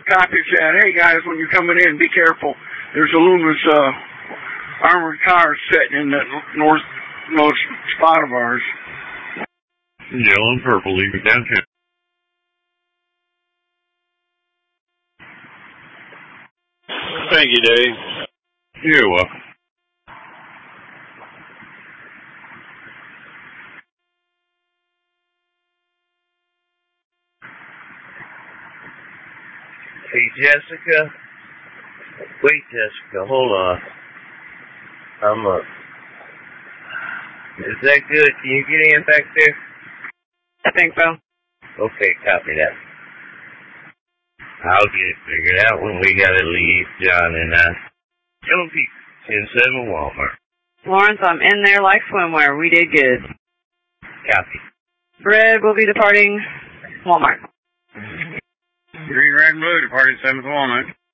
copy said, hey guys, when you're coming in, be careful. There's a Loomis armored car sitting in that northmost spot of ours. Yellow and purple leaving downtown. Thank you, Dave. You're welcome. Hey, Jessica. Wait, Jessica, hold on. I'm up. Is that good? Can you get in back there? I think so. Okay, copy that. I'll get it figured out when we gotta leave, John and I. Young people, 10-7 Walmart. Lawrence, I'm in there like swimwear. We did good. Copy. Red will be departing Walmart. Green, red, and blue departed 7th Walnut.